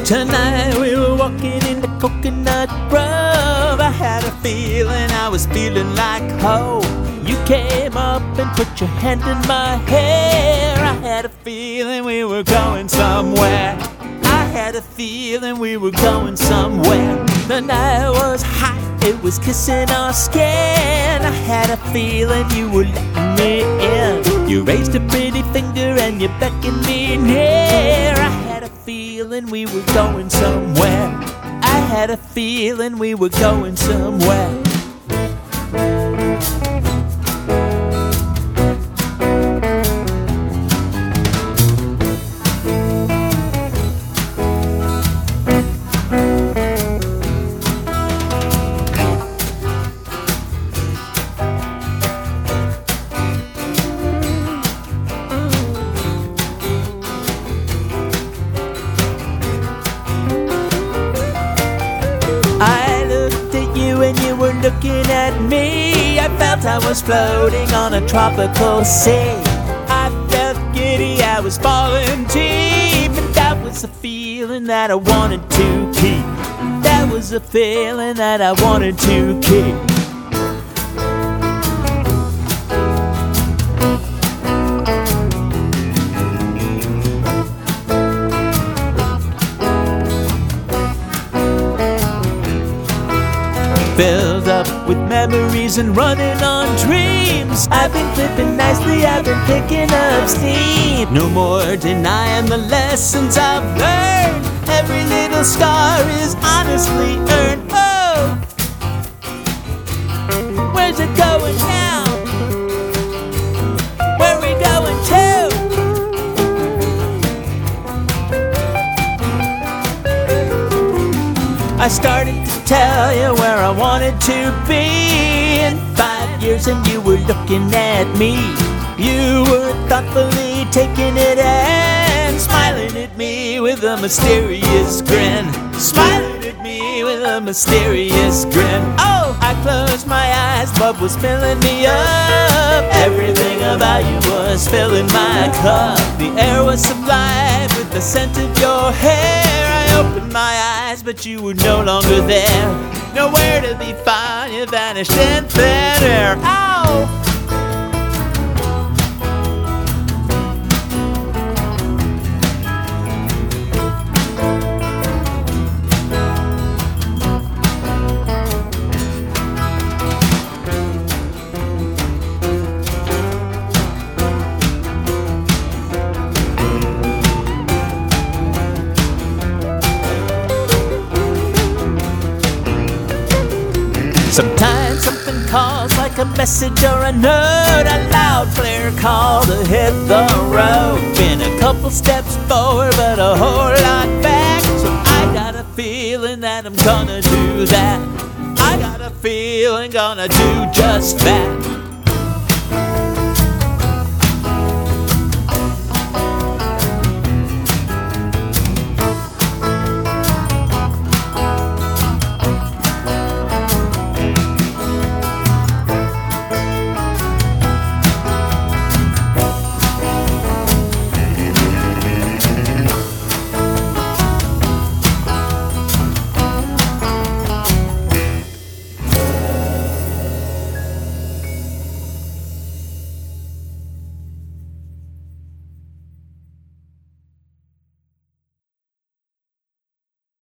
Tonight we were walking in the Coconut Grove. I had a feeling, I was feeling like home. You came up and put your hand in my hair. I had a feeling we were going somewhere. I had a feeling we were going somewhere. The night was hot, it was kissing our skin. I had a feeling you were letting me in. You raised a pretty finger and you beckoned me near. I had a feeling we were going somewhere. I had a feeling we were going somewhere. I looked at you and you were looking at me. I felt I was floating on a tropical sea. I felt giddy, I was falling deep. And that was a feeling that I wanted to keep. That was a feeling that I wanted to keep. Filled up with memories and running on dreams. I've been flipping nicely, I've been picking up steam. No more denying the lessons I've learned. Every little scar is honestly earned. Oh, where's it going now? Where are we going to? I started to tell you where I wanted to be in 5 years, and you were looking at me. You were thoughtfully taking it and smiling at me with a mysterious grin. Smiling at me with a mysterious grin. Oh, I closed my eyes, what was filling me up? Everything about you was filling my cup. The air was sublime with the scent of your hair. I opened my eyes, but you were no longer there. Nowhere to be found, you vanished in thin air. Ow! Sometimes something calls like a message or a note, a loud flare call to hit the road. Been a couple steps forward but a whole lot back. So I got a feeling that I'm gonna do that. I got a feeling gonna do just that.